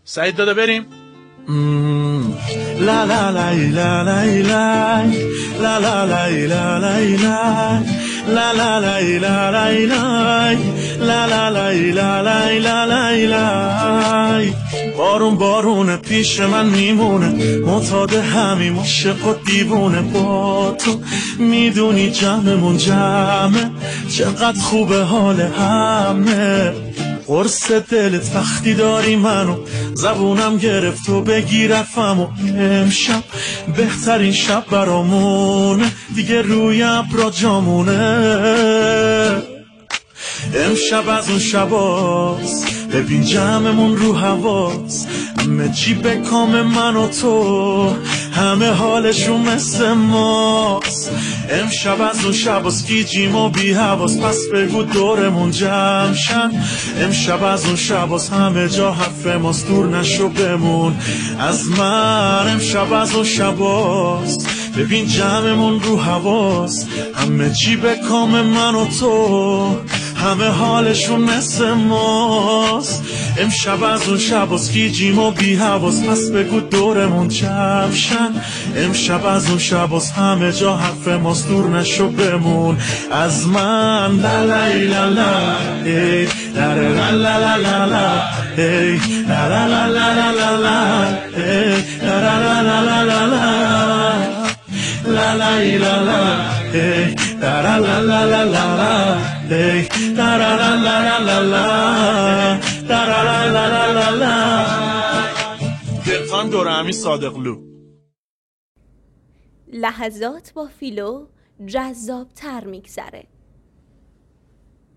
سعید داده بریم. لا لا لا لا لا لا لا لا لا لا لا لا لا لا لا لا لا لا. بارون بارونه پیش من میمونه، معتاد همیم عاشق و دیوونه. با تو میدونی جمعمون جمعه، چقدر خوبه حال همه. قرص دلت وقتی داری منو، زبونم گرفت و بگی رفم. و امشب بهترین شب برامونه، دیگه روی ابرا جامونه. امشب از اون شباست، ببین جمعمون رو حواس. همه چی به کام من و تو، همه حالشون مثل ماست. امشب از اون شباست، گیجیم و بی حواس. پس بگو دورمون جمع شن. امشب از اون شباست، همه جا حرف ماست. دور نشو بمون از من. امشب از اون شباست، ببین جمعمون رو حواس. همه چی به کام من و تو، همه حالشون مثل ماست. امشب از اون شباست، گیجیم و بی حواس. پس بگو دورمون جمع شن. امشب از اون شباست، همه جا حرف ماست. دور نشو بمون از من. لا لا لا لا ای لا لا لا لا لا ای لا لا لا لا لا لا ای لا لا لا لا لا لا لا لا لا ای لا لا لا لا لا لا ای لا لا لا لا لا لا لا لا لا لا. دلخان دورهمی صادقلو. لحظات با فیلو جذاب‌تر میگذره.